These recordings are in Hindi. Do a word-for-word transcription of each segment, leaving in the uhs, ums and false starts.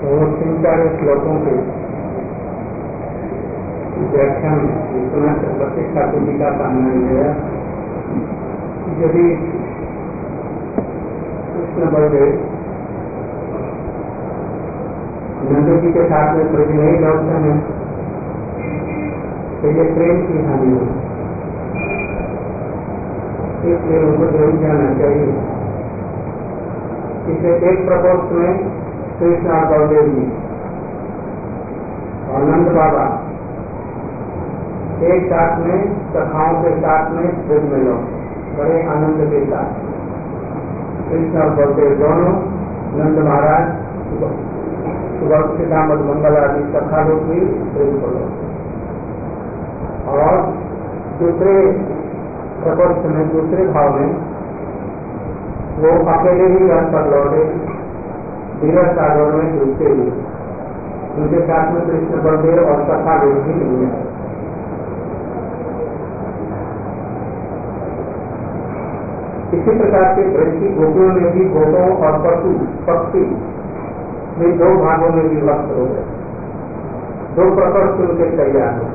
वो तीन चार श्लोकों के व्याख्यान विश्वनाथ चक्रवर्ती ठाकुर जी का कहना है यदि कृष्ण बलदेव नंद जी के साथ में ब्रज नहीं लौटते हैं तो ये प्रेम की हानि हो, इसलिए उनको जरूर जाना चाहिए। इसे एक प्रकोष्ठ में कृष्ण और बलदेव जी और नंद बाबा एक साथ में सखाओं के साथ में ब्रज में लौटे बड़े आनंद के साथ। कृष्ण और बलदेव दोनों नंद महाराज सुबह सीतामढ़ मंगल आदि सखा लोग भी ब्रज को लौटे और दूसरे प्रकोष्ठ में दूसरे भाव में वो अकेले ही घर पर लौटे धीरज सागर में डूबते हुए। उनके साथ में कृष्ण बलदेव और सखा लोग भी नहीं आए। इसी प्रकार के ब्रज की गोपियों में भी गोपों और पशु पक्षी में दो भागों में विभक्त हो गए, दो प्रकोष्ठ उनके तैयार हो।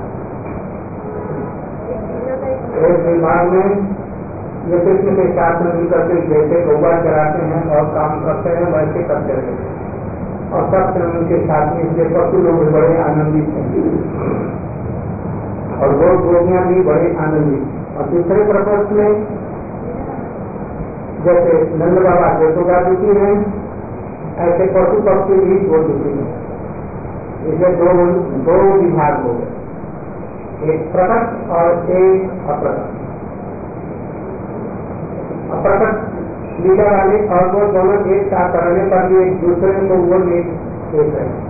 एक विभाग में ये कृष्ण के साथ में मिलकर के जैसे गौवा चराते हैं और काम करते हैं वैसे करते रहते हैं और सब उनके साथ में इसलिए पशु लोग बड़े आनंदित हैं और गौ गोपियां भी बड़े आनंदित। और दूसरे प्रकोष्ठ में जैसे नंद बाबा यशोदा दुखी हैं ऐसे पशु पक्षी भी दो दुखी हैं। इसे दो दो विभाग हो गए, एक प्रकट और एक अप्रकट। अप्रकट लीला वाले और वो दोनों एक साथ करने पर भी एक दूसरे को वो देख रहे हैं।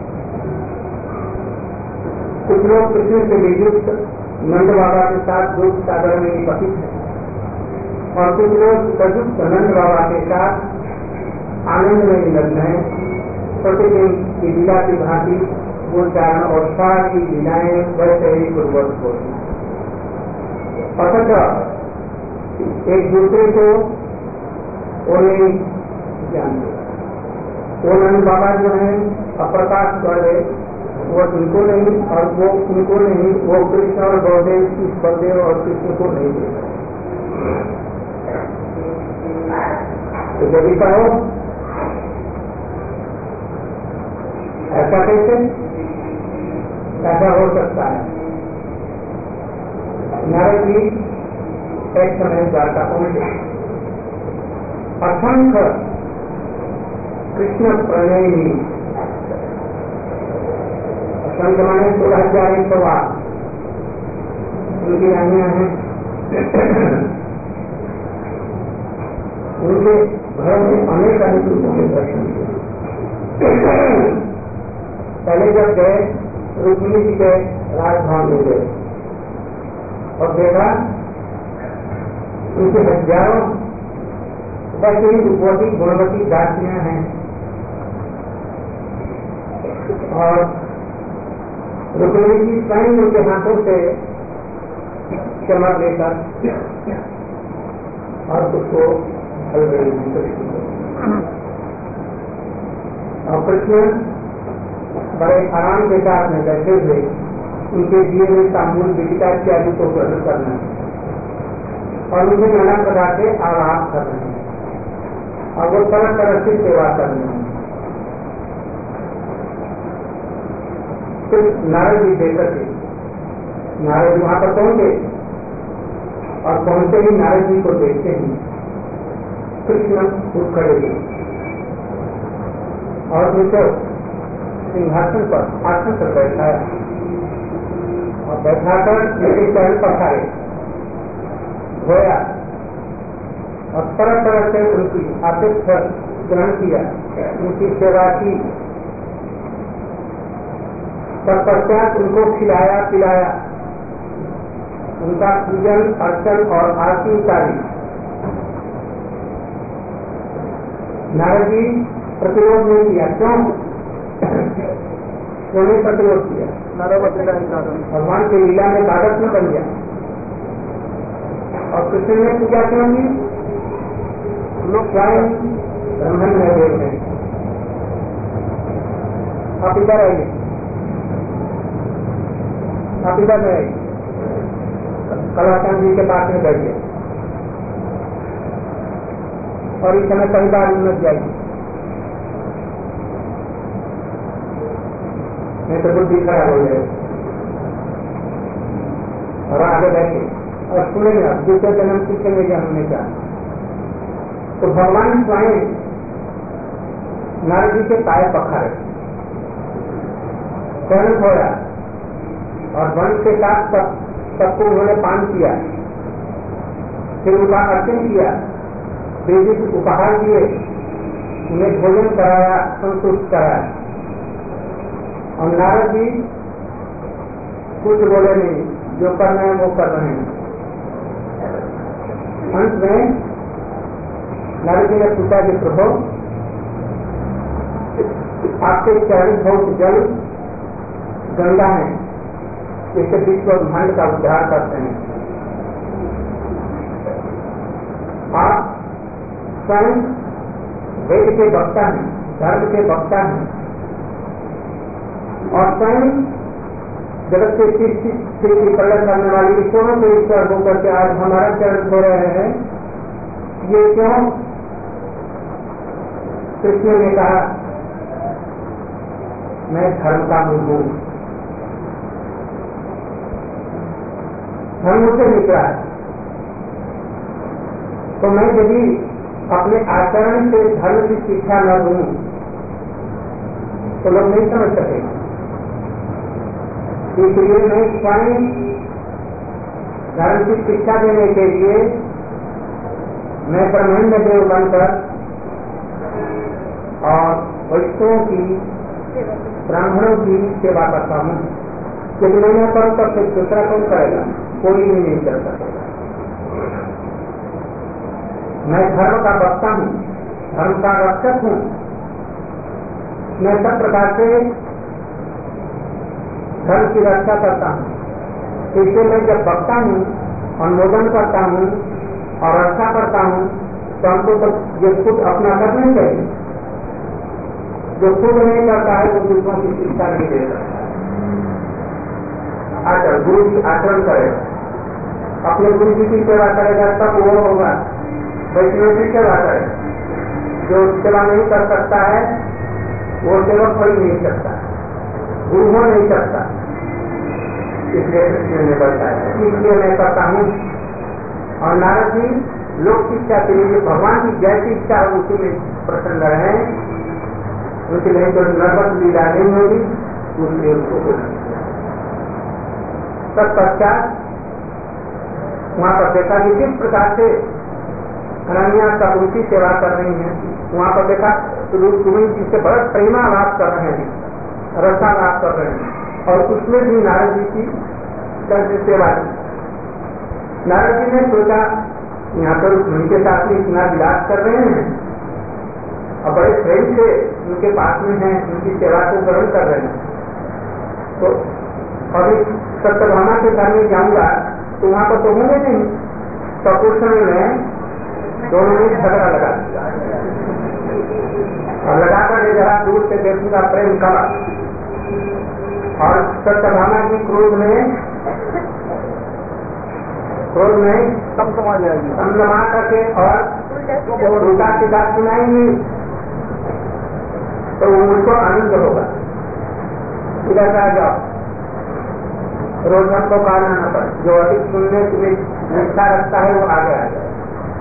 कुछ लोग कृष्ण से वियुक्त नंद बाबा के साथ दुख सागर में निपतित है और कुछ लोग सयुक्त नंद बाबा के साथ आनंद में निमग्न है। प्रतिदिन की लीला की भांति वो चारण और सारी लीलाएं वैसे ही पूर्ववत होती। अतः एक दूसरे को वो नहीं जानते। वो नंद बाबा जो है अप्रकाश वाले वो उनको नहीं और वो उनको नहीं, वो कृष्ण और बलदेव बलदेव और कृष्ण को नहीं देखते। तो यदि कहो ऐसा कैसे ऐसा हो सकता है? नारद जी एक समय द्वारका पहुंचे। असंख्य कृष्ण प्रणयी असंख्य माने सोलह हजार एक सौ आठ उनकी रानियां हैं। उनके घर में अनेक अनेक रूपों के दर्शन किए। पहले जब गए रुक्मिणी जी के राजभवन में गए और देखा उनके हजारों वैसे ही रूपवती गुणवती दासियां हैं और रुक्मिणी जी स्वयं उनके हाथों से चमक लेकर और उसको हल रही। और कृष्ण बड़े आराम के साथ में बैठे हुए उनके दिए हुए तांबूल विदिता इत्यादि को ग्रहण करना और उनके नाना प्रकार के आराम कर रहे हैं और वो तरह तरह से सेवा कर रहे हैं। तो नारद जी देकर के नारद वहां पर पहुंचे और पहुंचते ही नारद जी को देखते ही कृष्ण उठ खड़े हुए और उनको सिंहासन पर आसन पर बैठाया और बैठाकर मेरे चरण पखारे धोया और तरह तरह से उनकी आतिथ्य ग्रहण किया, उनकी सेवा की। तत्पश्चात उनको खिलाया पिलाया, उनका पूजन अर्चन और आरती उतारी। नारद जी प्रतिरोध नहीं किया। क्यों उन्होंने प्रतिरोध किया? भगवान की लीला में बाधक न बन गया। और कृष्ण ने पूजा क्यों की? लोग स्वयं ब्रह्मन है, देव है आप इधर आइए, आप इधर में आइए, कलाचंद जी के पास में बैठिए और इस समय कई बार उन्नत जाइए, नहीं तो बुद्धि खराब हो जाए। और आगे बैठिए और सुनेंगे, आप दूसरे जन्म सीखेंगे कि हमने क्या। तो भगवान स्वयं नारद जी के पाए पखारे, स्वयं होया और वंश के साथ सब सबको उन्होंने पान किया, फिर उनका अर्चन किया, देवी उपहार दिए, उन्हें भोजन कराया, संतुष्ट कराया। और नारद जी कुछ बोले नहीं, जो करना है वो कर रहे हैं। अंत में नारद जी ने पूछा कि प्रभु, आपके चरण बहुत जल गंगा है, इससे विश्व ब्रह्मांड का उद्धार करते हैं। आप स्वयं वेद के वक्ता हैं, धर्म के वक्ता हैं और स्वयं जगत के सृष्टि प्रलय करने वाली ईश्वरों को ईश्वर होकर के आज हमारा चरण धो रहे हैं। ये क्यों? कृष्ण ने कहा मैं धर्म का मूल हूं, धर्म से निकला है, तो मैं यदि अपने आचरण से धर्म की शिक्षा न दूं तो लोग नहीं समझ सकेंगे। इसलिए मैं स्वयं धर्म की शिक्षा देने के लिए मैं ब्रह्मांड देव बनकर और वैष्णवों की, ब्राह्मणों की सेवा करता हूँ। यदि मैं न करूँ तो फिर दूसरा कौन करेगा? कोई भी नहीं कर सकेगा। मैं धर्म का वक्ता हूँ, धर्म का रक्षक हूँ। मैं सब प्रकार से धर्म की रक्षा करता हूँ। इसलिए मैं जब वक्ता हूँ, अनुमोदन करता हूँ और रक्षा करता हूँ तो हमको तो ये खुद अपना कर नहीं चाहिए। जो खुद नहीं करता है वो दूसरों की शिक्षा नहीं दे सकता। आचरण, गुरु की आचरण करेगा, अपने गुरु जी की सेवा करेगा तब वो होगा। वैष्णव की सेवा करेगा, जो सेवा नहीं कर सकता है वो सेवक हो ही नहीं सकता, गुरु हो नहीं सकता। इसलिए कृष्ण ने बताया, इसलिए मैं करता हूँ। और नारद जी लोक शिक्षा के लिए भगवान की जैसी इच्छा हो उसी में प्रसन्न रहे, उनकी नहीं तो नर्वस लीला नहीं होगी, उसने उसको तत्पश्चात वहाँ पर देखा कि किस प्रकार से रानियां सब उनकी सेवा कर रही हैं। वहाँ पर देखा तो तुम्हें जिससे बड़ा प्रेमालाप कर रहे हैं, रसालाप कर रहे हैं, और उसमें भी नारद जी की कैसे सेवा की। नारद जी ने सोचा यहाँ पर उनके साथ में इतना विलास कर रहे हैं और बड़े प्रेम से उनके पास में हैं, उनकी सेवा को ग्रहण कर रहे हैं, तो अभी सत्यभामा के घर में जाऊंगा तो वहाँ पर तो होंगे नहीं। तो उस समय में दोनों ने झगड़ा लगा दिया और लगाकर जरा दूर से देखूंगा प्रेम करा। और सत्यभामा की क्रोध में क्रोध में समझ जाएगी, समझमा करके और उल्टा सीधा सुनाएंगे तो उनको आनंद होगा। इधर आ जाओ, रोज हमको कहना न पड़े, जो अधिक सुनने की इच्छा रखता है वो आगे आ जाए।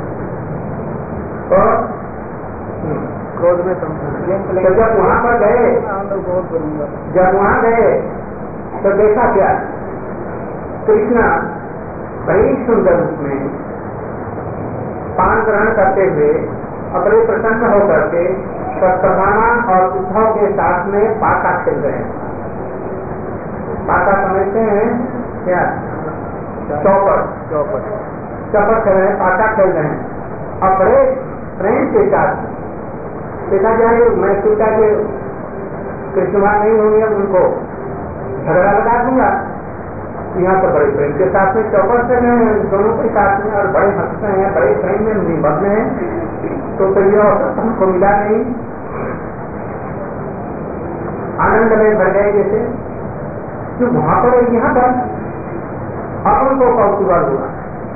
तो क्रोध में तो जब वहाँ पर गए, जब वहाँ गए तो देखा क्या, कृष्णा बड़ी सुंदर रूप में पान ग्रहण करते हुए अपने प्रसन्न होकर के सत्यभामा और उद्धव के साथ में पाका खेल रहे हैं। पाका समझते हैं क्या? चौपट चौपट चौपट खेल रहे हैं, पाका खेल रहे हैं और बड़े प्रेम के साथ। देखा जाए मैं सोचा कि कृष्णवा नहीं होंगे, उनको झगड़ा लगा दूंगा। यहाँ पर बड़े प्रेम के साथ में चौपट कर रहे हैं दोनों के साथ में और बड़े हंसते हैं, बड़े प्रेम में निमग्न हैं। तो तो यह अवसर हमको मिला नहीं। आनंद में भर गए जैसे, जो वहां पर यहाँ पर अपन को कौतूहल हुआ।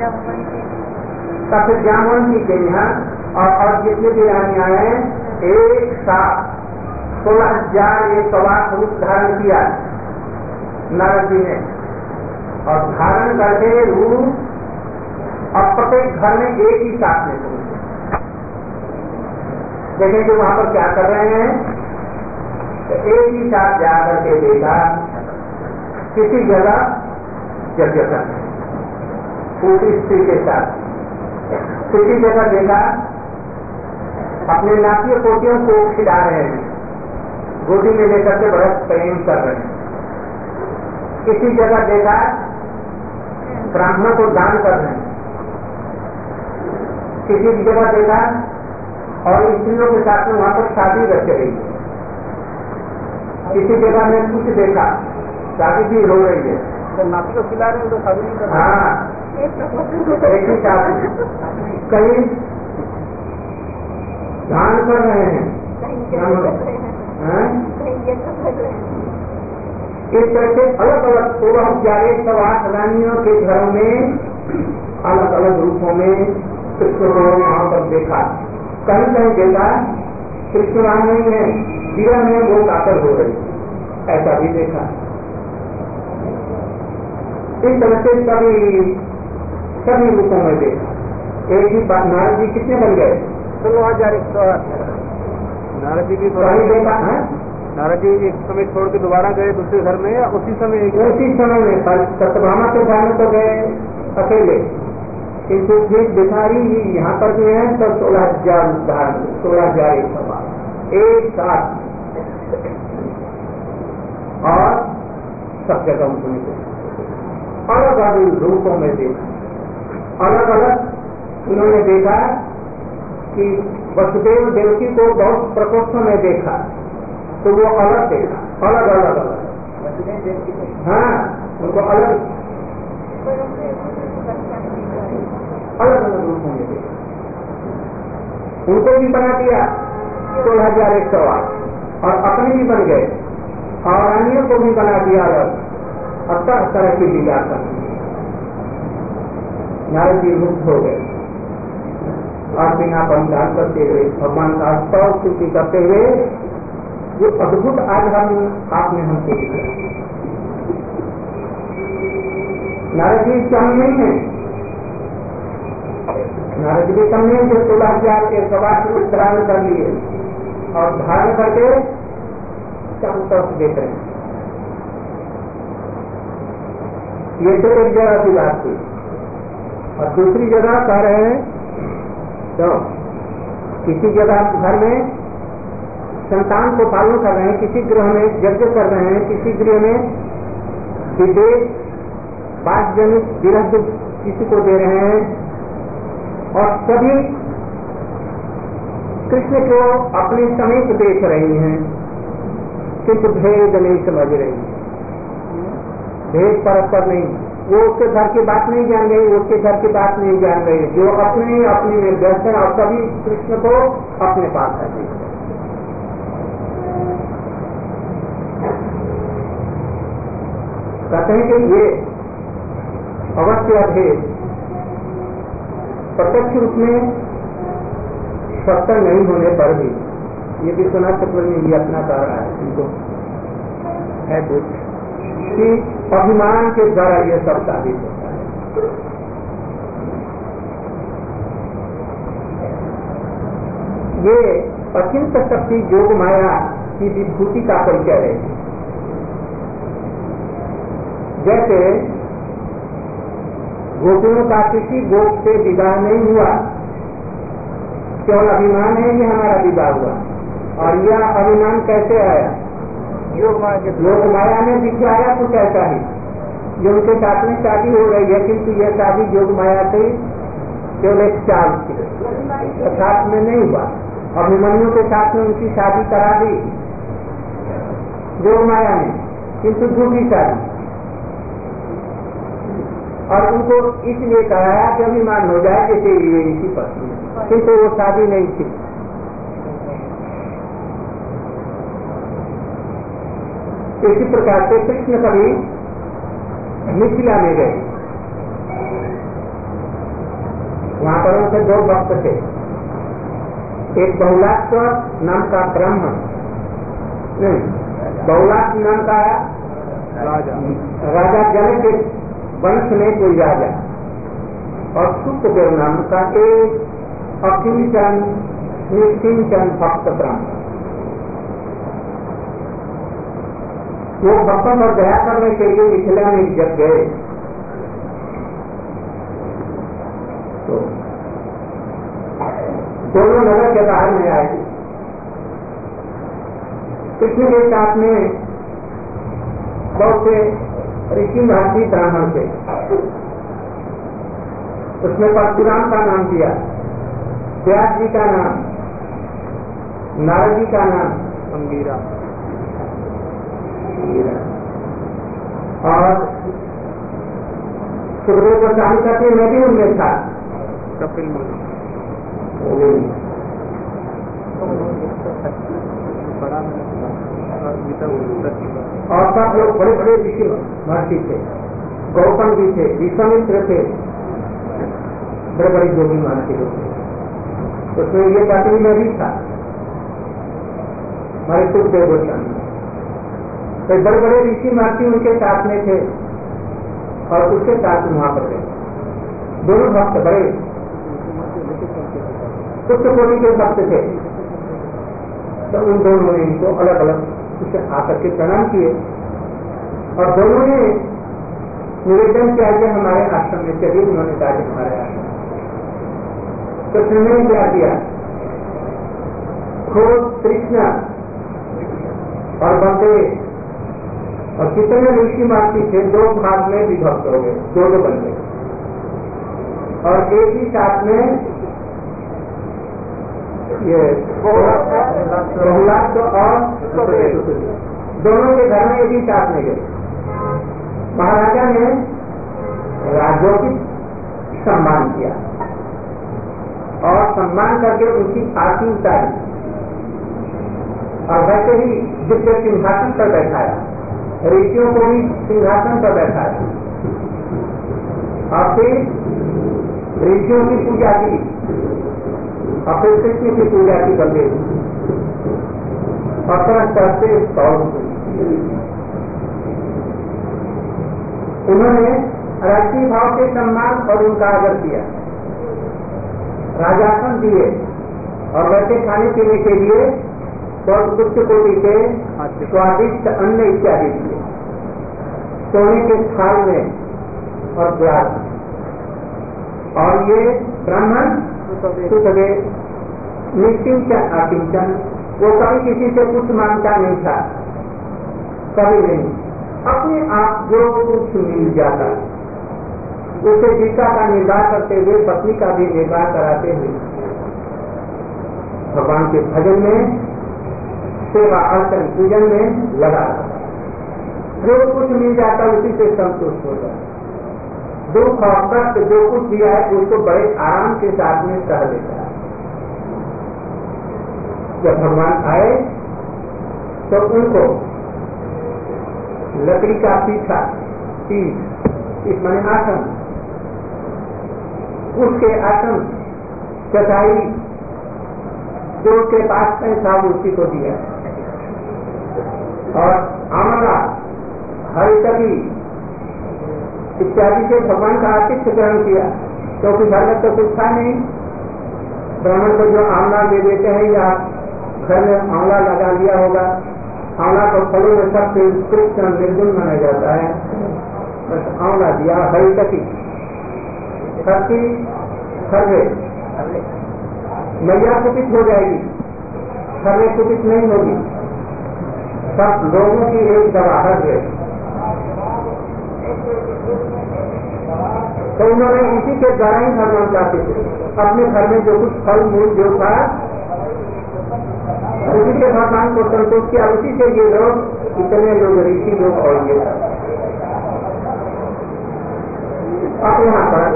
तब फिर जामवंती के यहाँ और, और जितने भी रानी आए हैं एक साथ सोलह हजार एक सौ आठ रूप धारण किया नारद जी ने, और धारण करके रूप अब प्रत्येक घर में एक ही साथ में पहुंचे। देखेंगे वहां पर क्या कर रहे हैं, तो एक ही साथ जाकर के देखा किसी जगह यज्ञ कर पूरी स्त्री के साथ, किसी जगह देखा अपने नाती पोतियों को खिला रहे हैं, गोदी में लेकर के बड़ा प्रेम कर रहे हैं। किसी जगह देखा ब्राह्मण को दान कर रहे हैं, किसी जगह देखा और स्त्रियों के साथ में वहां पर शादी रख रही है, किसी जगह में कुछ देखा शादी भी हो रही है, तो नाती को खिला रहे हैं तो शादी नहीं कर रहे। हाँ, एक ही शादी, कहीं दान कर रहे हैं, इस तरह से अलग अलग सोलह हजार एक सौ आठ रानियों के घरों में अलग अलग रूपों में कृष्ण को वहां पर देखा। कहीं कहीं देखा कृष्ण वहां नहीं है, दिया में वो कातर हो रही, ऐसा भी देखा। इस तरह से सभी सभी रूपों में देखा। एक ही बात, नारद जी कितने बन गए? सोलह हजार एक सौ आठ। नारद जी भी देखा है, नारद जी एक समय छोड़ के दोबारा गए दूसरे घर में, या उसी समय उसी समय में सत्यभामा के घर में तो गए अकेले, किंतु फिर भिखारी यहाँ पर भी है तो सोलह हजार सोलह हजार एक सौ एक साथ और सब जगह उनको अलग अलग रूपों में देखा। अलग अलग उन्होंने देखा कि वसुदेव देवकी को बहुत प्रकोष्ठों में देखा तो वो अलग देखा, अलग अलग अलग, हाँ उनको अलग अलग अलग रूपों में देखा। उनको भी बना दिया सोलह हजार एक सौ आठ और अपने भी बन गए और रानियों को भी बना दिया अलग, और तरह तरह की लीला कर नारद जी मुक्त हो गए और बिना बलिदान करते हुए भगवान का स्तव स्तुति करते हुए जो अद्भुत आज हम आपने हमको दिखाया। नारद जी कम नहीं है, नारद जी कम नहीं जो सोलह हजार के सवा रूप धारण कर लिए और धारण करके चारों तरफ देख रहे हैं। ये तो एक जगह की बात थी, और दूसरी जगह कह रहे हैं तो किसी जगह घर में संतान को पालन कर रहे हैं, किसी गृह में यज्ञ कर रहे हैं, किसी गृह में विदेश पांच जन विरह किसी को दे रहे हैं, और सभी कृष्ण को अपने समीप देख रही हैं, किंतु भेद नहीं समझ रही, भेद परस्पर नहीं, वो उसके घर की बात नहीं जान रही, उसके घर की बात नहीं जान रही, जो अपने अपने में व्यस्त है और सभी कृष्ण को अपने पास है। कहते हैं कि ये अवश्य अभेद प्रत्यक्ष रूप में सत्य नहीं होने पर भी, ये विश्वनाथ चक्रवर्ती भी अपना कर रहा है, इनको है कुछ कि अभिमान के द्वारा ये सब साबित होता है। ये अचिंत शक्ति योग माया की विभूति का परिचय है। जैसे गोपियों का किसी गोप से विवाह नहीं हुआ, केवल अभिमान है कि हमारा विवाह हुआ, और यह अभिमान कैसे आया? योग माया ने दिखाया कुछ ऐसा ही, जो उनके साथ में शादी हो रही है, किंतु यह शादी योग माया से केवल एक चाल थी, साथ में नहीं हुआ। अभिमन्यु के साथ में उनकी शादी करा दी योग माया ने, किंतु झूठी शादी, और उनको इसलिए कराया कि अभिमान हो जाए जैसे ये इसी पत्नी, किंतु वो शादी नहीं थी। इसी प्रकार से कृष्ण कभी मिथिला में गए, वहां पर उनके दो भक्त थे, एक बहुलाक्ष नाम का ब्राह्मण, नहीं बहुलाक्ष नाम का राजा, राजा जनक के वंश में कोई राजा, और सुखदेव नाम का एक अकिंचन निश्चिंचन भक्त ब्राह्मण। वो भक्तों पर दया करने के लिए मिथिला में जब गए तो दोनों नगर के बाहर में आए। कृष्ण के साथ में बहुत से ऋषि महर्षि ब्राह्मण थे, उसमें परशुराम का नाम दिया, व्यास जी का नाम, नारद जी का नाम अंगीरा, और सुखदेव गोस्वामी कहते मैं भी उनमें था, कपिल मुनि, और सब लोग बड़े बड़े ऋषि महर्षि थे, गौतम जी थे, विश्वामित्र थे, बड़े बड़े योगी महर्षि लोग थे। उसमें ये कहते मैं भी था, हमारे सुखदेव गोस्वामी, तो बड़े बड़े ऋषि महर्षि उनके साथ में थे और उसके साथ वहां पर थे दोनों भक्त, बड़े उच्च कोटि के भक्त थे। तो उन दोनों ने इनको अलग अलग उसे आकर के प्रणाम किए और दोनों ने निवेदन किया कि हमारे आश्रम में चलिए। उन्होंने कहा कि हमारे आश्रम, तो कृष्ण ने क्या किया, खुद कृष्ण और बलदेव और कितने ऋषि महर्षि थे दो भाग में विभक्त हो गए, दो दो बन गए, और एक ही साथ में ये बहुलाक्ष और दोनों के घर में एक ही साथ में गए। महाराजा ने राजोचित सम्मान किया और सम्मान करके उनकी आरती उतारी और वैसे ही दिव्य सिंहासन पर बैठाया, ऋषियों को भी सिंहासन पर बैठाया और फिर ऋषियों की पूजा की और फिर कृष्ण की पूजा की बंदे और तरह तरह से स्तौम उन्होंने राष्ट्रीय भाव के सम्मान और उनका आदर किया, राजासन दिए और वैसे खाने पीने के लिए बहुत उच्च कोटि के स्वादिष्ट अन्न इत्यादि दिए, सोने के थाल में और ग्लास। और ये ब्राह्मण सुखदेव निश्चिंचन अकिंचन, वो कभी किसी से कुछ मांगता नहीं था, कभी नहीं, अपने आप जो कुछ मिल जाता उसे जीविका का निर्वाह करते हुए, पत्नी का भी निर्वाह कराते हुए भगवान के भजन में, सेवा अर्चन पूजन में लगा रहता, जो कुछ मिल जाता उसी से संतुष्ट हो जाता, दुख और कष्ट जो कुछ दिया है उसको बड़े आराम के साथ में सह लेता है। जब भगवान आए तो उनको लकड़ी का पीछा पीठ इस माने आसन, उसके आसन चटाई जो उसके पास में था उसी को दिया और आमला हरिकरी इत्यादि से भगवान का आतिथ्य ग्रहण किया, क्योंकि घर में तो कुछ था नहीं। ब्राह्मण को जो आमला दे देते हैं या घर में आंवला लगा लिया होगा, आंवला को फलों में सबसे उत्कृष्ट निर्गुण माना जाता है, बस आंवला दिया। हरिकटी खर्ची खरवे, मैया कुपित हो जाएगी, खरवे कुपित नहीं होगी, सब लोगों की एक दवा है। तो उन्होंने इसी के द्वारा ही भगवान चाहते थे, अपने घर में जो कुछ फल मूल जो था उसी के भगवान को संतोष किया, उसी से ये लोग इतने लोग ऋषि लोग और ये अब यहाँ पर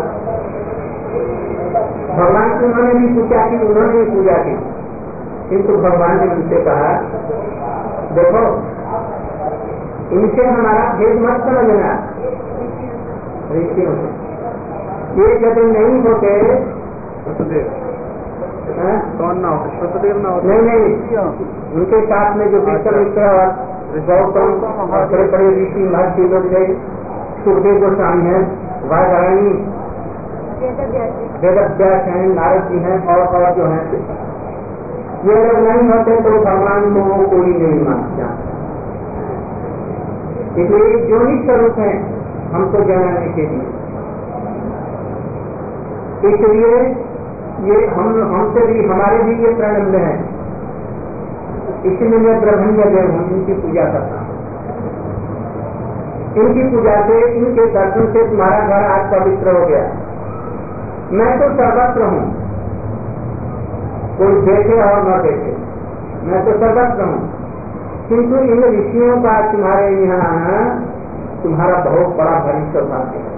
भगवान की उन्होंने भी पूजा की, उन्होंने भी पूजा की, किंतु भगवान ने उनसे कहा देखो इनसे हमारा भेद मत समझना। ऋषियों से ये यदि नहीं होते कौन ना होते, शुद्धदेव ना होते। नहीं नहीं, उनके साथ में जो विश्वामित्र और गौतम और बड़े बड़े ऋषि महर्षि लोग थे, सुखदेव गोस्वामी हैं, वाराणी वेदव्यास हैं, नारद जी हैं और और जो हैं, ये लोग नहीं होते तो भगवान को वो कोई नहीं मानता। इसलिए योनि स्वरूप है हमको जानने के लिए। इसलिए ये हम हमसे भी हमारे भी ये प्रारंभ है। इसलिए मैं ब्रह्मण्य देव हूँ, इनकी पूजा करता हूँ। इनकी पूजा से, इनके दर्शन से तुम्हारा घर आज पवित्र हो गया। मैं तो सर्वत्र हूँ, कोई देखे और न देखे, मैं तो सर्वत्र हूँ, किंतु इन ऋषियों का तुम्हारे यहाँ आना तुम्हारा बहुत बड़ा भविष्य भाग्य है।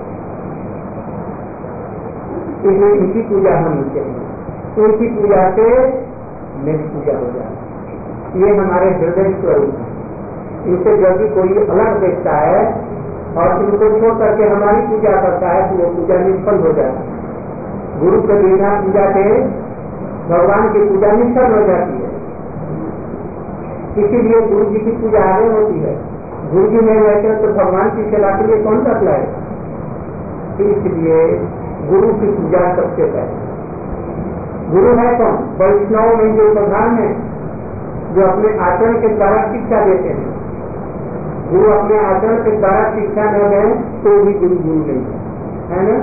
इसलिए इनकी पूजा होनी चाहिए। इनकी पूजा से मेरी पूजा हो जाए। ये हमारे हृदय स्वरूप है। इनसे जब भी कोई अलग देखता है और इनको छोड़ करके हमारी पूजा करता है तो वो पूजा निष्फल हो जाती है। गुरु के बिना पूजा के भगवान की पूजा निष्फल हो जाती है। इसीलिए गुरु जी की पूजा आगे होती है। गुरु जी नहीं रहते तो भगवान की सेवा के लिए कौन कर लाए। इसलिए गुरु की पूजा सबसे पहले। गुरु है कौन? वैष्णव में जो प्रधान है, जो अपने आचरण के द्वारा शिक्षा देते हैं। गुरु अपने आचरण के द्वारा शिक्षा न दें तो भी गुरु गुरु नहीं है, है ना?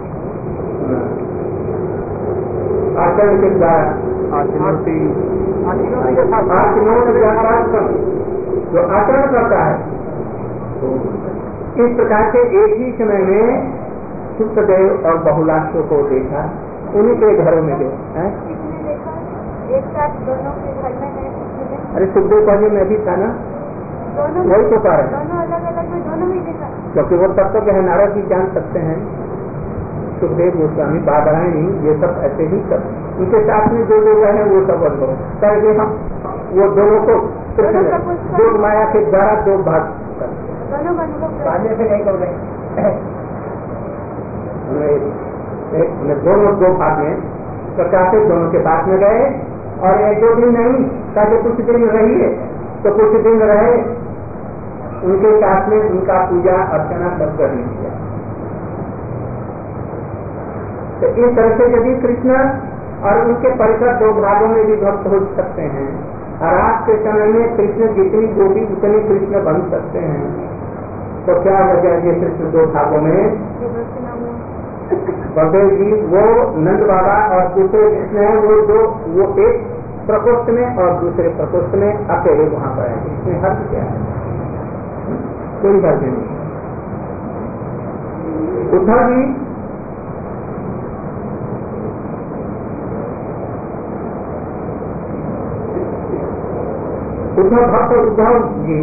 आचरण के द्वारा आचरण जो आचरण करता है। इस प्रकार से एक ही समय में सुखदेव और बहुलाशों को देखा, उन्हीं के घरों में गए। एक साथ दोनों के घर में गए। अरे सुखदेव पहले में भी था ना, वही तो कारण दोनों अलग अलग में दोनों में देखा, क्योंकि वो तब तक है नारद जी जान सकते हैं। सुखदेव गोस्वामी बादरायणी ये सब ऐसे ही सब, उनके साथ में जो लोग हैं वो सब अनुभव करके हम वो दोनों को जो माया के द्वारा दो भाग दोनों बांधने से नहीं कर रहे, दोनों दो भाग में प्रकाश से दोनों के पास में गए और एक दो दिन नहीं ताकि कुछ दिन रहिए तो कुछ दिन रहे, उनके साथ में उनका पूजा अर्चना सब कर लीजिए। तो इस तरह से यदि कृष्ण और उनके परिसर दो भागों में विभक्त हो सकते हैं, रात के समय में कृष्ण जितनी गोपी उतनी कृष्ण बन सकते हैं, तो क्या वजह ये कृष्ण दो भागों में? बलदेव जी वो नंद बाबा और दूसरे कृष्ण है, वो दो वो एक प्रकोष्ठ में और दूसरे प्रकोष्ठ में अकेले वहां पर है। इसमें हर्ष क्या है? कोई हर्ष नहीं। उद्धव जी उद्धव भक्त उद्धव जी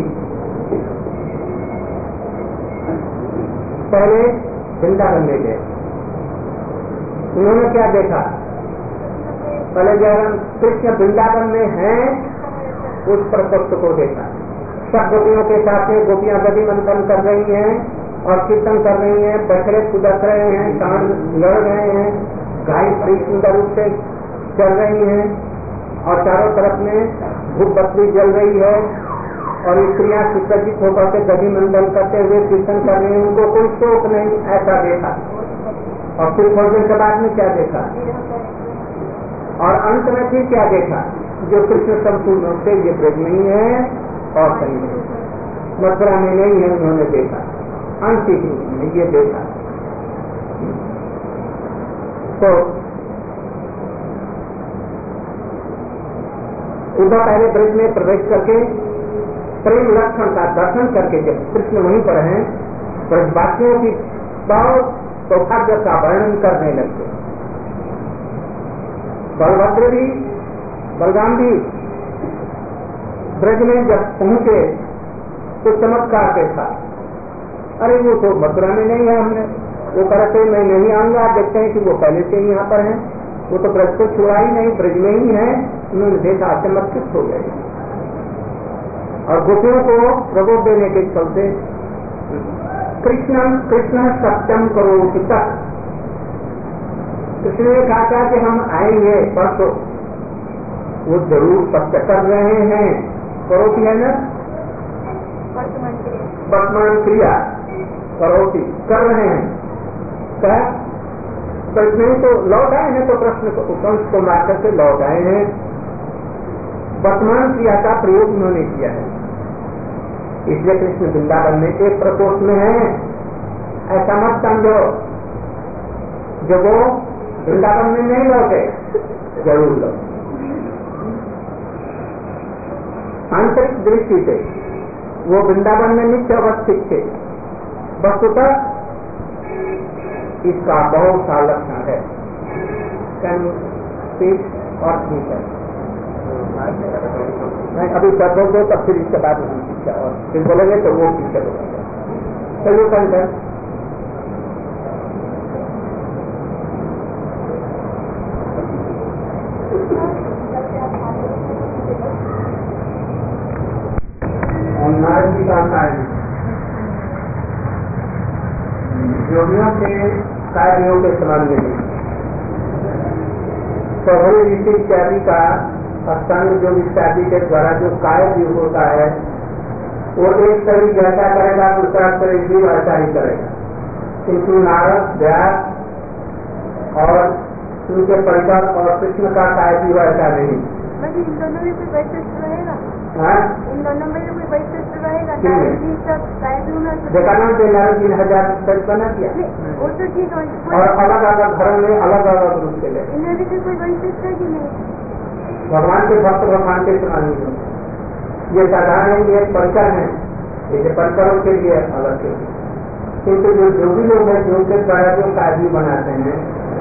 पहले वृंदावन में गए। उन्होंने क्या देखा? पहले जब कृष्ण वृंदावन में हैं उस प्रकोष्ठ को देखा। सब गोपियों के साथ में गोपियां गति मंथन कर रही हैं और कीर्तन कर रही हैं, बछड़े कुदक रहे हैं, कांड लड़ रहे हैं, गाय बड़ी सुंदर रूप से चल रही हैं और चारों तरफ में धूप बत्ती जल रही है और स्त्रियां सुसज्जित होकर के गति मंथन करते हुए कीर्तन कर रही हैं, उनको कोई शोक नहीं। ऐसा देखा। और फिर थोड़ी देर के बाद में क्या देखा? और अंत में फिर क्या देखा? जो कृष्ण संपूर्ण रूप से ये ब्रज नहीं है और कहीं नहीं, मथुरा में नहीं है, उन्होंने देखा अंतिम रूप में ये देखा। तो उद्धव पहले ब्रज में प्रवेश करके प्रेम लक्षण का दर्शन करके जब कृष्ण वहीं पर हैं, ब्रजवासियों की बहुत सौभाग्य का वर्णन करने लगते। बलभद्र भी बलराम भी ब्रज में जब पहुंचे तो चमत्कार देखा। अरे वो तो मथुरा में नहीं है, हमने वो करते मैं नहीं आऊंगा, देखते हैं कि वो पहले से यहाँ पर है, वो तो ब्रज को छोड़ा ही नहीं, ब्रज में ही है। उन्होंने देखा, चमत्कृत हो गए। और गोपियों को प्रबोध देने के चलते कृष्ण कृष्ण सत्यम करो तक कृष्ण ने कहा था कि हम आएंगे परसों, वो जरूर सत्य कर रहे हैं। करोति है ना, वर्तमान क्रिया करोति कर रहे हैं। क्या कृष्ण तो लौट आए हैं, तो प्रश्न को कंस को मार करके लौट आए हैं। वर्तमान क्रिया का प्रयोग उन्होंने किया है, इसलिए कृष्ण वृंदावन में एक प्रकोष्ठ में है। ऐसा मत समझो जो वो वृंदावन में नहीं लौटे, जरूर लौटे। आंतरिक दृष्टि से वो वृंदावन में नित्य अवस्थित थे। वस्तुतः इसका बहुत सा लक्षण है। और ठीक है, मैं अभी कर दोगे तब फिर इसके बाद हम शिक्षा और फिर बोलेंगे तो वो पीछे बोलेंगे। चलिए कंकर नारद जी का कार्य योगियों के कार्यों के संबंध में सभी ऋषि इत्यादि का अष्टांग योग इत्यादि के द्वारा जो कार्य होता है वो एक शरीर जैसा करेगा, दूसरा शरीर भी वैसा ही करेगा। किंतु नारद व्यास और उनके परिवार और कृष्ण का कार्य भी वैसा नहीं। इन दोनों में कोई वैशिष्ट रहेगा? हाँ? इन दोनों में कोई वैशिष्ट रहेगा? देखा ना कि नारद तीन हजार बना किया वो तो ठीक है, और अलग अलग घरों में अलग अलग रूप से ले। इनमें भी कोई वैशिष्ट है कि नहीं? भगवान के भक्त भगवान के सुनानी हो, ये साधारण ये परिकर है, ये परिकरों के लिए अलग के लिए। किंतु जो जो भी लोग हैं जो के द्वारा जो कार्य बनाते हैं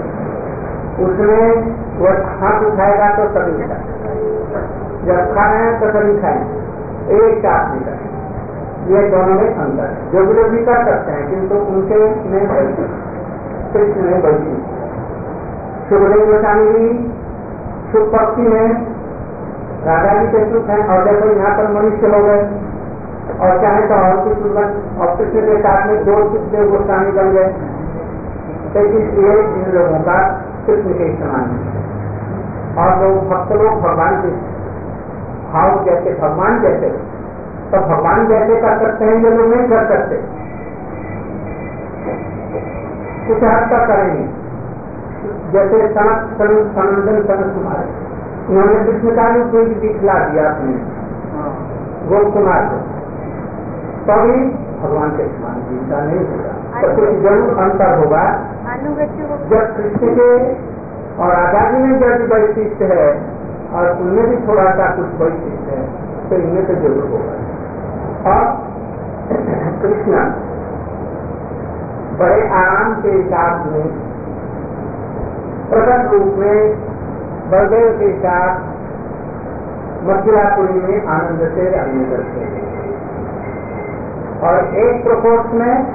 उसमें वो हाथ उठाएगा तो सभी उठाएगा, जब खा रहे हैं तो सभी खाएंगे, एक साथ नहीं करेंगे। ये दोनों में अंतर है। जो भी लोग भी कर सकते हैं किंतु उनके में बल्कि कृष्ण में बल्कि सुखदेव गोस्वामी जी सुख पक्षी है, राधा जी के सुख है। और देखो यहाँ पर मनुष्य हो गए और चाहे तो और कुछ और कृष्ण के साथ में दो सुखदेव गोस्वामी बन गए, तो इसलिए इन लोगों का कृष्ण के समान है। और लोग भक्त लोग भगवान के भाव जैसे भगवान जैसे तो भगवान जैसे कर सकते हैं, ये लोग नहीं कर सकते, कुछ हद तक करेंगे। जैसे सनातन सनत कुमार उन्होंने कृष्ण का रूप भी दिखला दिया अपने गोप कुमार को, तभी भगवान के समान जीता नहीं होगा। तो कुछ जरूर अंतर होगा। जब कृष्ण के और राधा जी में जब वैशिष्ट है और उनमें भी थोड़ा सा कुछ वैशिष्ट है तो इनमें तो जरूर होगा। और कृष्ण बड़े आराम के साथ में प्रकट रूप में बलदेव के साथ मथुरापुरी में आनंद से रहने करते हैं। और एक प्रकोष्ठ में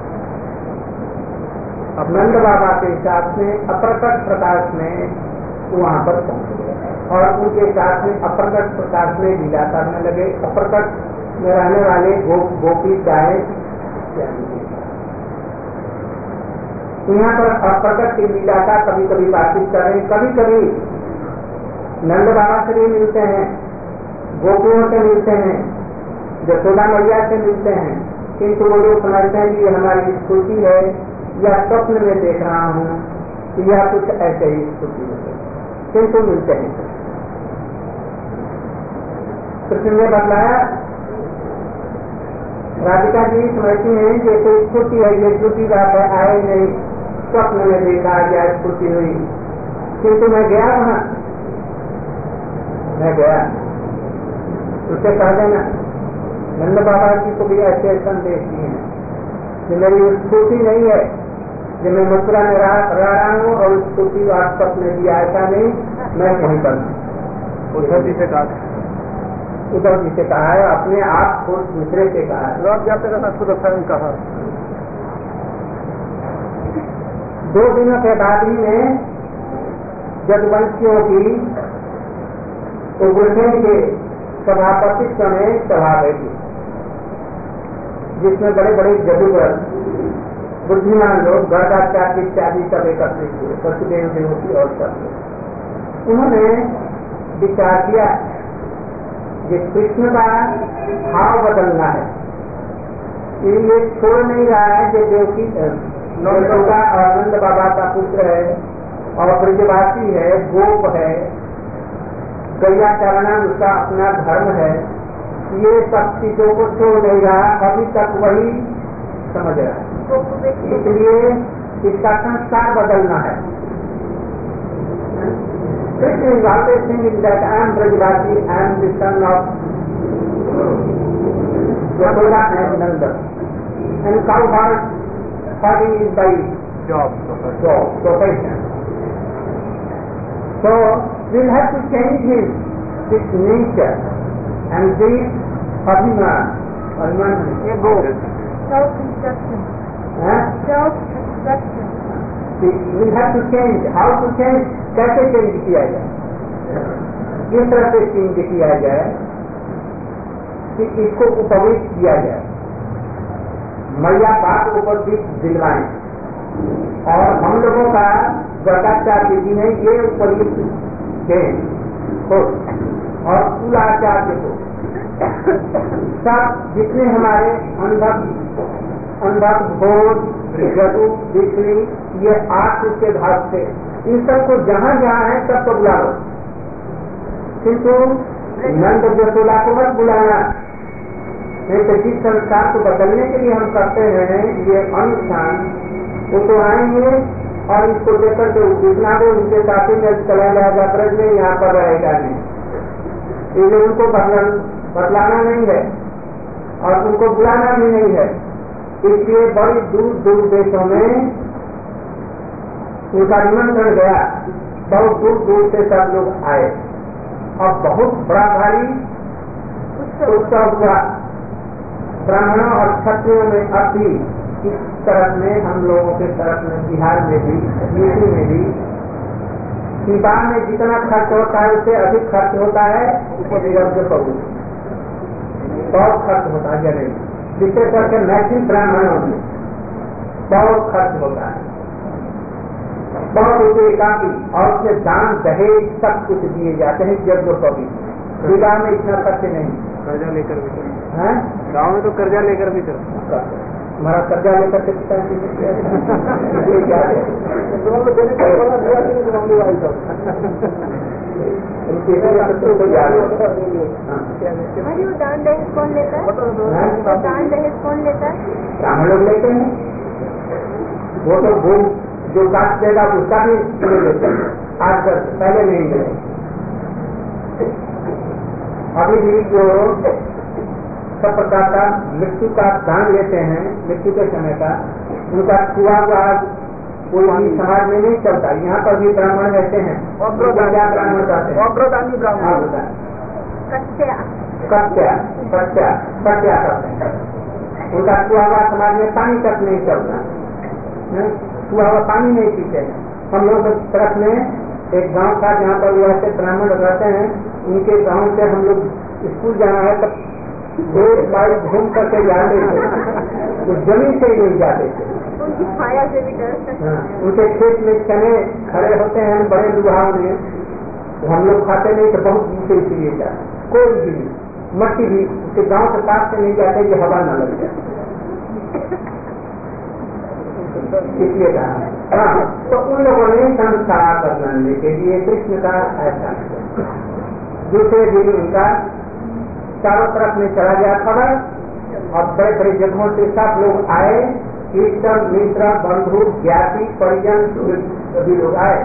नंद बाबा के साथ में अप्रकट प्रकाश में वहाँ पर पहुँचे और उनके साथ में अप्रकट प्रकाश में लीला करने लगे। अप्रकट में रहने वाले गो, गोपी गाय यहाँ पर अप्रकट की लीला का कभी कभी बातचीत करें, कभी कभी नंद बाबा से भी मिलते हैं, गोपियों से मिलते हैं, यशोदा मैया से मिलते हैं। किंतु वो लोग समझते हैं कि ये हमारी स्थिति है या स्वप्न में देख रहा हूँ या कुछ ऐसे ही स्थिति है, किंतु मिलते हैं। कृष्ण ने बतलाया राधिका जी समझती हैं कि कोई स्फूर्ति है, ये झूठी बात है, आए नहीं, स्वप्न में देखा या स्फूर्ति हुई। किंतु मैं गया वहाँ, मैं गया, उससे कह देना नंद बाबा जी को भी ऐसे संदेश दिए हैं कि मेरी स्फूर्ति नहीं है, कि मैं मथुरा में रह रहा हूँ और स्फूर्ति वास्तव में दिया, ऐसा नहीं, मैं वहीं पर हूँ। उद्धव जी से कहा उद्धव जी से कहा है, अपने आप को दूसरे से कहा है। आप जाते रहना खुद अच्छा नहीं कहा। दो दिनों के बाद ही में जदवंशियों की उग्रसेन के सभापतित्व में सभा बैठी, जिसमें बड़े बड़े जादूगर, बुद्धिमान लोग, गर्गाचार्य इत्यादि सब एकत्रित हुए, वसुदेव देवकी और सब। उन्होंने विचार किया कि कृष्ण का भाव बदलना है। ये छोड़ नहीं रहा है कि देवकी नौका और नंद बाबा का पुत्र है और ब्रजवासी है, गोप है, गैया चरना उसका अपना धर्म है, ये सब चीजों को छोड़ नहीं रहा, अभी तक वही समझ रहा है। इसलिए इसका संस्कार बदलना है। Krishna is always thinking that I am Brajavasi, I am the son of Yasoda and Nanda, and cowherd herding is by job, job, profession. So we'll have to change his this nature and this abhiman, abhiman, ego, self-construction. huh? Self-construction. We'll have to change. How to change? कैसे चेंज किया जाए? किस तरह से चेंज किया जाए कि इसको उपविष्ट किया जाए, मैया बात उपस्थित दिलवाएं, और हम लोगों का गर्गाचार्य जी ने ये उपयुक्त दें हो, और कुलाचार्य को सब जितने हमारे अनुभव अनुभव भोज जदू बिक्री ये आठ के भाग से इन सबको जहाँ जहाँ है सबको बुला लो, किंतु नंद जसोदा को मत बुलाना। नहीं तो जिस संस्कार को बदलने के लिए हम करते हैं ये अनुष्ठान, वो तो आएंगे और इसको लेकर के जितना भी उनके साथी में चला जाएगा ब्रज में, यहाँ पर रहेगा नहीं, इसलिए उनको बदल बदलाना नहीं है और उनको बुलाना भी नहीं है। इसलिए बड़ी दूर दूर देशों में उनका निमंत्रण गया, बहुत दूर दूर से सब लोग आए और बहुत बड़ा भारी उत्सव हुआ। ब्राह्मणों और क्षत्रियों में अब भी इस तरफ में, हम लोगों के तरफ में, बिहार में भी, यूपी में भी, नेपाल में जितना खर्च होता है उससे अधिक खर्च होता है उपनिषद, बहुत खर्च होता है जगह, विशेष करके मैथिल ब्राह्मणों में बहुत खर्च होता है, बहुत रुपये काफी, और उसमें दान दहेज सब कुछ दिए जाते हैं यज्ञ को भी। विवाह में इतना खर्च नहीं, कर्जा लेकर भी है गाँव में तो कर्जा लेकर भी चलता, हमारा कर्जा लेकर के पिता दान दहेज कौन लेता है? दान दहेज कौन लेता है? ब्राह्मण लोग लेते हैं, वो तो भूल जो काट देगा उसका भी लेते हैं, आज तक पहले नहीं गए। अभी भी जो सब प्रकार का मृत्यु का दान लेते हैं, मृत्यु के समय का, उनका छुआ हुआ कोई भी समाज में नहीं चलता। यहाँ पर भी ब्राह्मण रहते हैं, क्या ब्राह्मण कहते हैं? अग्रदानी ब्राह्मण, कत्या कत्या कत्या कत्या करते हैं। उनका छुआ हुआ समाज में पानी तक नहीं चलता, छुआ हुआ पानी नहीं पीते हैं। हम लोग तरफ में एक गांव था जहाँ पर वो ऐसे ब्राह्मण रहते हैं, उनके गांव से हम लोग स्कूल जाना है तब एक बाइक घूम करके जाते थे, तो जमीन से ही नहीं जाते थे। उनकी छाया से भी डरते हैं। उनके खेत में चने खड़े होते हैं बड़े लुहाव में, तो हम लोग खाते नहीं तो बहुत दूसरे से लिए जाते, कोई भी मट्टी भी उसके गांव के पास से नहीं जाते कि हवा न लग जाए, इसलिए कहा। हाँ, तो उन लोगों ने संस्कार बदलने के लिए कृष्ण का ऐसा दूसरे दिन उनका चारों तरफ में चला गया खबर, और बड़े बड़े जगहों से सब लोग आए, कीर्तन मित्र बंधु ज्ञाति परिजन सभी लोग आए,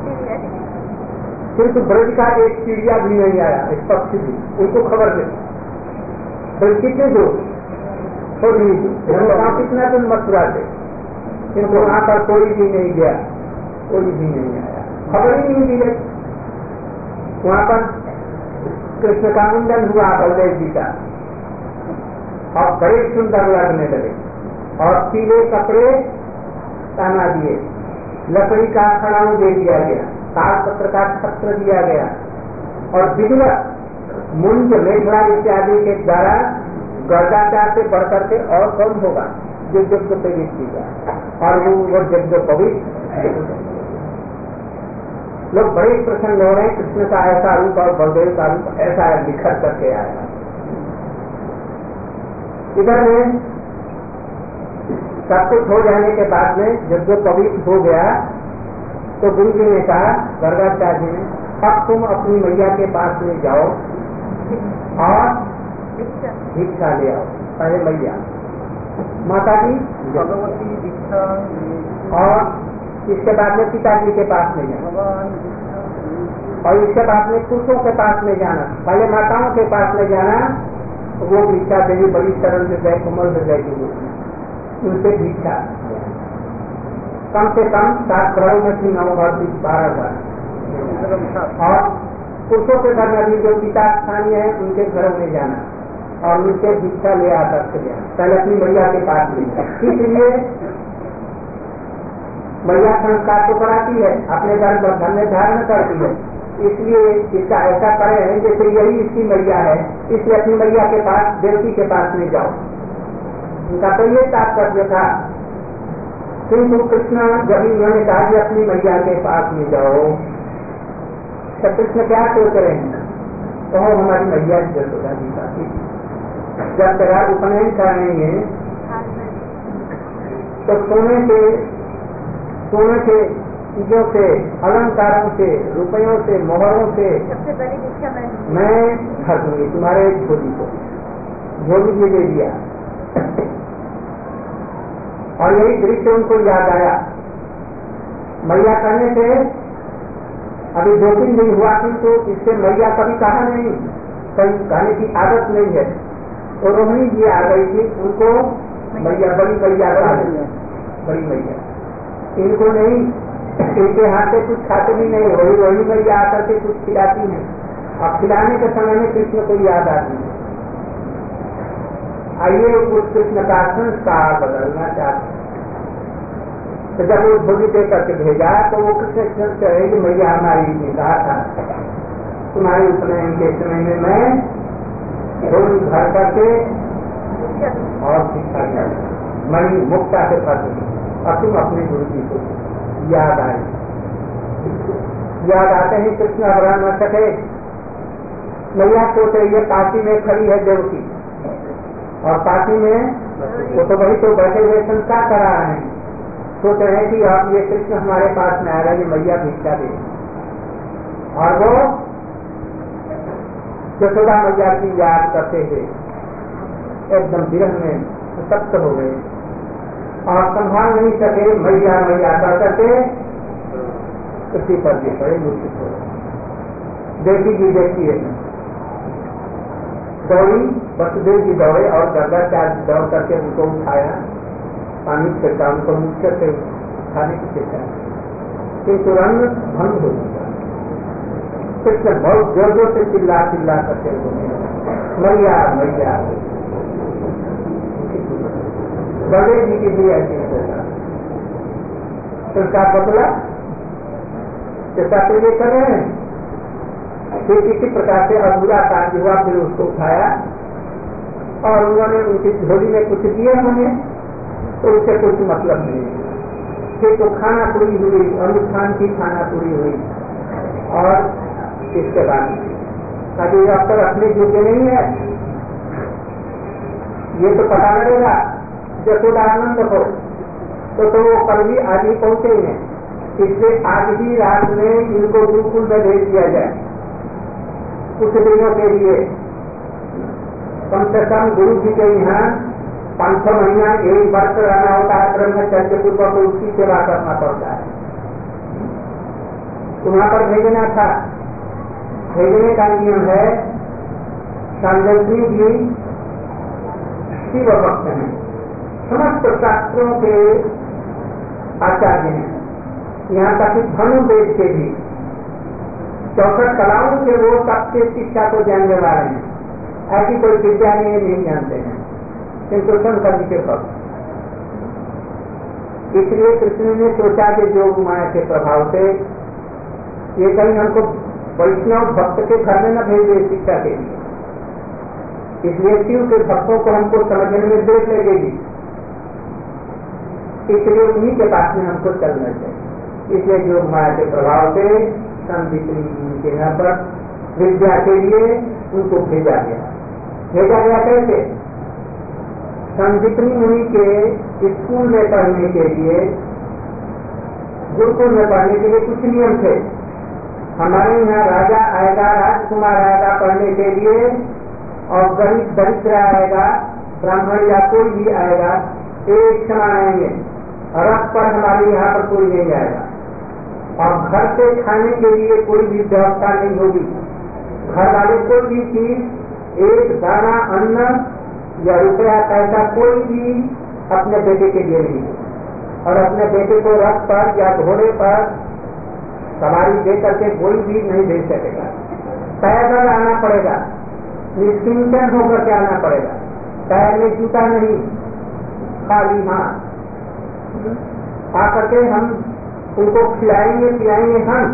किंतु ब्रज का एक चिड़िया भी नहीं आया, एक पक्षी भी, उनको खबर नहीं। कितने दो थोड़ी कितना दिन मथुरा थे, किंतु वहां पर कोई भी नहीं गया, कोई भी नहीं आया, खबर ही नहीं दी गई। वहां पर कृष्ण का मुंडन हुआ बलदेव जी का, और बड़े सुंदर लगने लगे, और पीले कपड़े पहना दिए, लकड़ी का खड़ाऊ दे दिया गया, ताल पत्र का छत्र दिया गया, और विधिवत मुंज मेघला इत्यादि के द्वारा गर्दाचार से बढ़ करके और कौन होगा जो जग को प्रेरित किया और वो वो जग पवित्र। लोग बड़े प्रसन्न हो रहे हैं, कृष्ण का ऐसा रूप और बलदेव का रूप ऐसा निखर करके आया। इधर में सब कुछ हो जाने के बाद में जब जो पवित्र हो गया तो गुरु जी ने कहा, गर्गाचार्य जी ने, अब तुम अपनी मैया के पास में जाओ और भिक्षा ले आओ। पहले मैया माता जी भगवती दीक्षा और इसके बाद में पिताजी के पास में जाना और इसके बाद में पुरुषों के पास में जाना। पहले माताओं के पास में जाना, वो भिक्षा देवी बड़ी सरल से गए, कोमल से गए थी, उनसे भिक्षा कम से कम सात करोड़ में थी, नौ भर बारह बार। और पुरुषों के घर में भी जो पिता स्थानीय है उनके घर में जाना और उनसे भिक्षा ले आकर के जाना। पहले अपनी मैया के पास में, इसलिए मैया संस्कार को कराती है, अपने घर पर घर में धारण करती है, इसलिए इसका ऐसा करें जैसे यही इसकी मैया है, इसलिए अपनी मैया के पास, देवती के पास में जाओ। उनका तो ये तात्पर्य था। किंतु कृष्ण जब उन्होंने कहा कि अपनी मैया के पास में जाओ, तो कृष्ण क्या सोच रहे हैं, तो हमारी मैया जसोदा जी का जब तेरा उपनयन करेंगे तो सोने से सोने से चीजों से, अलंकारों से, रुपयों से, मोहरों से सबसे बड़ी दीक्षा मैं मैं भर दूंगी तुम्हारे झोली को। झोली भी दे दिया और यही दृश्य उनको याद आया। मैया करने से अभी दो तीन दिन हुआ, किंतु इससे मैया कभी कहा नहीं, कभी कहने की आदत नहीं है। तो रोहिणी जी आ गई थी, उनको मैया, बड़ी मैया कहा, बड़ी मैया, इनको नहीं, इनके हाथ से कुछ खाते भी नहीं, वही वही मैया आकर के कुछ खिलाती है। अब खिलाने के समय में कृष्ण को याद आती है। आइए उस कृष्ण का संस्कार बदलना चाहते हैं। तो जब वो झोली दे करके भेजा तो वो कृष्ण कहे कि मैया हमारी ने कहा था तुम्हारे उपनयन के समय में मैं झोली भर करके और शिक्षा मणि मुक्ता से पद और तुम अपने गुरु जी को याद आए। याद आते ही कृष्ण अवरण न सके। मैया सोच रही है काशी में खड़ी है देवकी और काशी में वो तो वही तो बैठे हुए संस्कार करा रहे हैं। सोच रहे हैं कि आप ये कृष्ण हमारे पास में आ रहा है, ये मैया भिक्षा दे। और वो यशोदा मैया की याद करते हुए एकदम विरह में सख्त हो गए और संभाल नहीं सके, मैया मैया कर करके पृथ्वी पर भी पड़े, मूर्छित हो गए। देवी जी देखती है, दौड़ी, वसुदेव जी दौड़े और गर्गाचार्य दौड़ करके उनको उठाया, पानी छिड़का, उनको मुख्य से उठाने की चेष्टा की, तुरंत भंग हो गया। कृष्ण बहुत जोर जोर से चिल्ला चिल्ला करके मैया मैया। बलदेव जी की भी ऐसी संस्कार बदला, चेष्टा तो ये कर रहे हैं। फिर किसी प्रकार से अधूरा कार्य हुआ, फिर उसको उठाया और उन्होंने उनकी झोली में कुछ दिया उन्हें, तो उससे कुछ मतलब नहीं। फिर तो खाना पूरी हुई, अनुष्ठान की खाना पूरी हुई और इसके बाद अभी अब तक अपने योग्य नहीं है, ये तो पता लगेगा जसोदा आनंद हो तो, तो वो कल भी आज ही पहुंचे हैं। इसलिए आज ही रात में इनको गुरुकुल में भेज दिया जाए कुछ दिनों के लिए। कम से कम गुरु जी के यहाँ पाँच छह महीना एक वर्ष रहना होता है, ब्रह्मचर्य पूर्वक को उसकी सेवा करना पड़ता है। तो वहां पर भेजना था। भेजने का नियम है, संजय जी शिव भक्त हैं, समस्त शास्त्रों के आचार्य हैं, यहाँ तक कि धनुर्वेद के भी चौसठ कलाओं के वो सबसे शिक्षा को जानने वाले हैं। ऐसी कोई विद्या नहीं जानते हैं, किंतु शंकर जी के भक्त। इसलिए कृष्ण ने सोचा कि योग माया के प्रभाव से ये कहीं हमको वैष्णव भक्त के घर में न भेजे शिक्षा के लिए, इसलिए शिव के भक्तों को हमको समझने में देर लगेगी, इसलिए उन्हीं के पास में हमको चलना चाहिए। इसलिए जो माया के प्रभाव से संवित्री के यहाँ पर विद्या के लिए उनको भेजा गया। भेजा गया कैसे? संवित्री मुनि के स्कूल में पढ़ने के लिए, गुरुकुल में पढ़ने के लिए कुछ नियम थे। हमारे यहाँ राजा आएगा, राजकुमार आएगा पढ़ने के लिए, और गरीब दरिद्र आएगा, ब्राह्मण या कोई भी आएगा, एक समान आएंगे। रथ पर हमारे यहाँ पर कोई नहीं आएगा, और घर से खाने के लिए कोई भी व्यवस्था नहीं होगी। घर वाले कोई भी चीज, एक दाना अन्न या रुपया पैसा कोई भी अपने बेटे के लिए नहीं, और अपने बेटे को रथ पर या घोड़े पर सवारी दे करके कोई भी नहीं दे सकेगा। पैदल आना पड़ेगा, निश्चिंतन होकर के आना पड़ेगा, पैर में जूता नहीं, खाली हाथ आकर के हम उनको खिलाएंगे पिलाएंगे हम,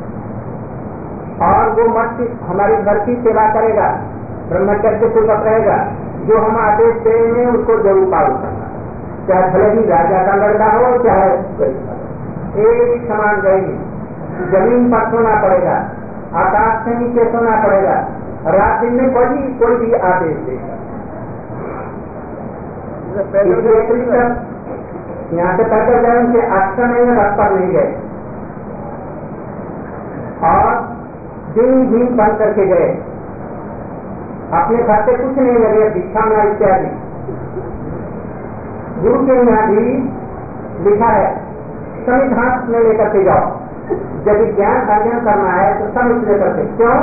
और वो मत हमारे घर की सेवा करेगा, ब्रह्मचर्य पूर्वक रहेगा। जो हम आदेश देंगे उसको जरूर पालन करना, चाहे भले ही राजा का लड़का हो चाहे एक समान रहेंगे। जमीन पर सोना पड़ेगा, आकाश से नीचे सोना पड़ेगा, रात दिन में कोई कोई भी आदेश देगा। यहाँ से पैदल गए, उनके आश्रम में रथ पर नहीं गए, और दिन दिन बंद करके गए। अपने घर से कुछ नहीं लगे, भिक्षा में इत्यादि। गुरु के यहाँ भी लिखा है, समित हाथ में लेकर के जाओ, यदि ज्ञान अर्जन करना है तो समित लेकर के। क्यों?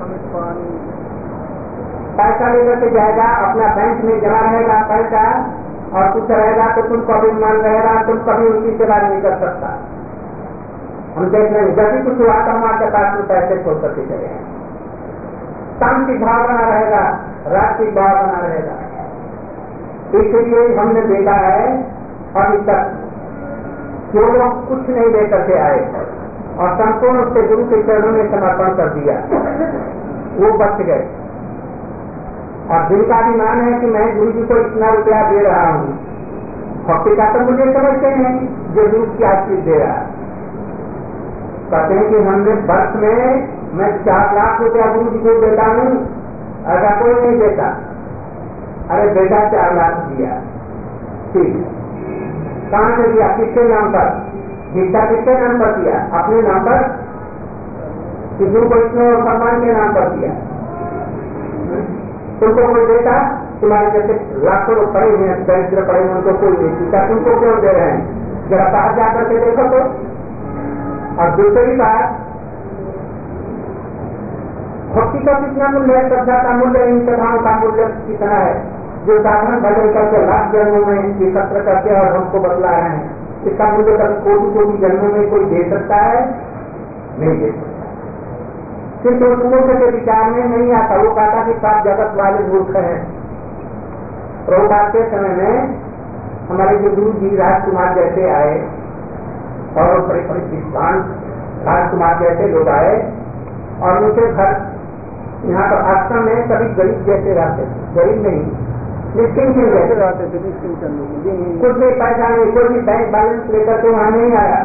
पैसा लेकर के जाएगा, अपना बैंक में जमा रहेगा पैसा, और कुछ रहेगा तो तुमको अभिमान रहेगा, तुम कभी उनकी सेवा नहीं कर सकता। हम देख रहे हैं, जब भी कुछ हुआ तो हमारे पास में पैसे छोड़ करके चले हैं। शांति भाव बना रहेगा, राष्ट्रीय भाव बना रहेगा। इसलिए हमने देखा है अभी तक जो लोग कुछ नहीं दे करके आए और संपूर्ण उसके गुरु के चरणों में समर्पण कर दिया, वो बच गए। और जिनका अभिमान है कि मैं गुरु जी को इतना रुपया दे रहा हूँ, भक्ति का तो मुझे समझते हैं जो गुरु की आशीष दे रहा है। कहते हैं कि हमने वर्ष में मैं चार लाख रुपया गुरु जी को देता हूँ, ऐसा कोई नहीं देता। अरे बेटा चार लाख दिया, ठीक, कहाँ से दिया? किसके नाम पर? भिक्षा किसके नाम पर दिया? अपने नाम पर? गुरु को इतने सम्मान के नाम पर दिया। तुमको कोई देता? तुम्हारे जैसे लाखों लोग पड़े हुए हैं, दरिद्र पड़े हुए, उनको कोई नहीं देता, तुमको क्यों दे रहे हैं? जरा बाहर जाकर के देखो तो। और दूसरी बात, भक्ति का कितना मूल्य है, श्रद्धा का मूल्य, इन कथाओं का मूल्य कितना है, जो साधन भजन करके लाख जन्मों में एकत्र करके और हमको बतला रहे हैं, इसका मूल्य कभी कोटि कोटि जन्मों में कोई दे सकता है? नहीं दे सकता। सिर्फ उस मूर्ख के विचार में नहीं आता। वो कहता कि सब जगत वाले मूर्ख हैं। प्रभुपाद के समय में हमारे जो गुरु जी राजकुमार जैसे आए, और बड़े बड़े विद्वान राजकुमार जैसे लोग आए, और उनके घर यहाँ पर आश्रम में सभी गरीब जैसे रहते, गरीब नहीं निश्चिंत जैसे रहते थे, निश्चिंत, कुछ भी पैसा नहीं, कोई भी बैंक बैलेंस लेकर के वहाँ नहीं आया।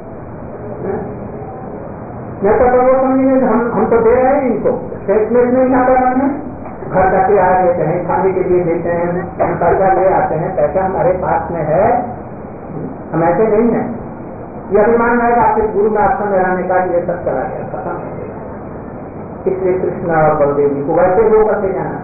मैं तो वो समझेंगे हम हम तो दे रहे हैं इनको, स्टेटमेंट नहीं आता हमने, घर जाके आ देते हैं, खाने के लिए देते हैं, हम पैसा ले आते हैं, पैसा हमारे पास में है, हम ऐसे नहीं है। ये अभिमान रहेगा आपके गुरु में आश्रम में रहने का, ये सब चला गया, खत्म हो गया। इसलिए कृष्ण और बलदेव जी को वैसे वो करते जाना।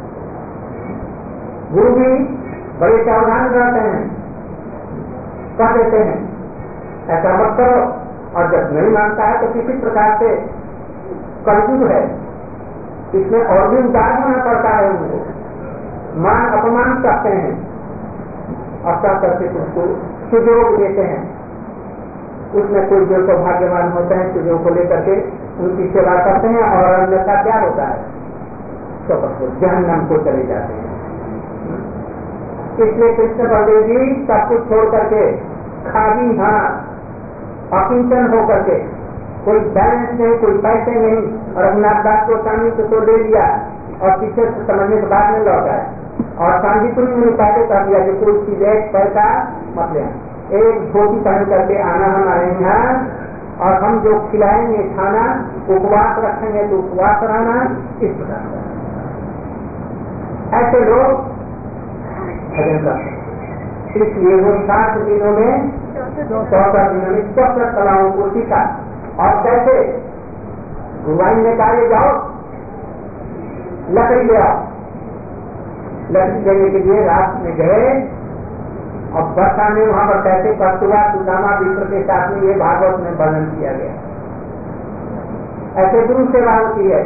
गुरु भी बड़े सावधान रहते हैं, कह देते हैं ऐसा मत करो, और जब नहीं मानता है तो किसी प्रकार से कलयुग है, इसमें और भी उदार होना पड़ता है उनको, मान अपमान करते हैं, और क्या करके उसको सुजोग देते हैं। उसमें कोई जो सौभाग्यवान होते हैं सुजोग को लेकर के उनकी सेवा करते हैं, और अन्यथा क्या होता है, तो जहन्नम को चले जाते हैं। इसलिए कृष्ण बलदेव जी सब कुछ छोड़ करके खाली हाथ अकिंचन होकर के, कोई बैलेंस नहीं, कोई पैसे नहीं, और रघुनाथ दास को स्वामी को तो ले लिया, और पीछे से समझने के बाद में लौट आए। और सांदीपुरी में पहले कह दिया कि कोई चीज एक पैसा मत लेना, एक धोती पहन करके आना हमारे यहाँ, और हम जो खिलाएंगे खाना, उपवास रखेंगे तो उपवास रहना, इस प्रकार ऐसे लोग भजन करते। इसलिए वो सात दिनों में चौदह दिनों में चौदह कलाओं को सीखा। और कैसे गुरुवाई में कार्य जाओ, लकड़ी ले आओ, लकड़ी देने के लिए रात में गए, और वर्षा में वहां पर कैसे परसुआ सुदामा विश्व के साथ में ये भागवत में वर्णन किया गया। ऐसे गुरु सेवा होती है।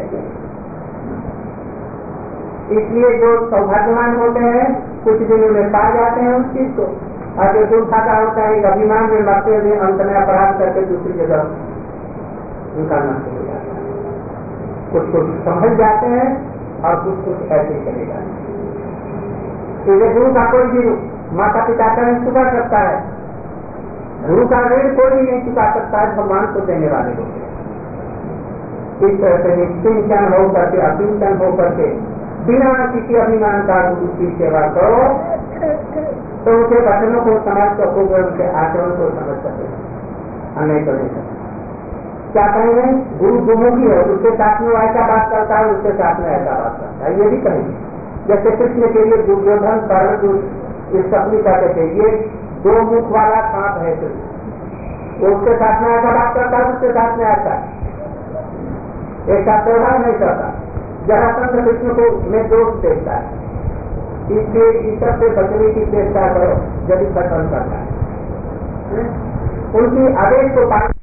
इसलिए जो सौभाग्यवान होते हैं कुछ दिनों में पा जाते हैं उस चीज को, और जो दुर्भाग्य होता है एक अभिमान में मरते हुए अंत में अपराध करके दूसरी जगह उनका नष्ट हो जाता है। कुछ कुछ समझ जाते हैं और कुछ कुछ ऐसे चले जाते हैं। इसलिए गुरु का कोई भी माता पिता का नहीं चुका सकता है, गुरु का ऋण कोई भी नहीं चुका सकता है, भगवान को देने वाले लोग। इस तरह से निश्चिंतन हो करके अचिंतन हो करके बिना किसी अभिमान का गुरु की सेवा करो तो उनके वचनों को समझ सकोगे, उनके आचरण को समझ सकोगे। हम नहीं कर सकते। क्या कहेंगे? गुरु दुमुखी है, उसके साथ में ऐसा बात करता है, उसके साथ में ऐसा बात करता है, ये भी कहेंगे। जैसे कृष्ण के लिए दुर्योधन कर्ण इस सपनी कहते थे, ये दो मुख वाला सांप है कृष्ण, उसके साथ में ऐसा बात करता है, उसके साथ में ऐसा एक साथ व्यवहार नहीं करता। जरासंध कृष्ण को में दोष देखता है, इसलिए ईश्वर से बचने की चेष्टा करो यदि पसंद करता है। उनकी आदेश को पालन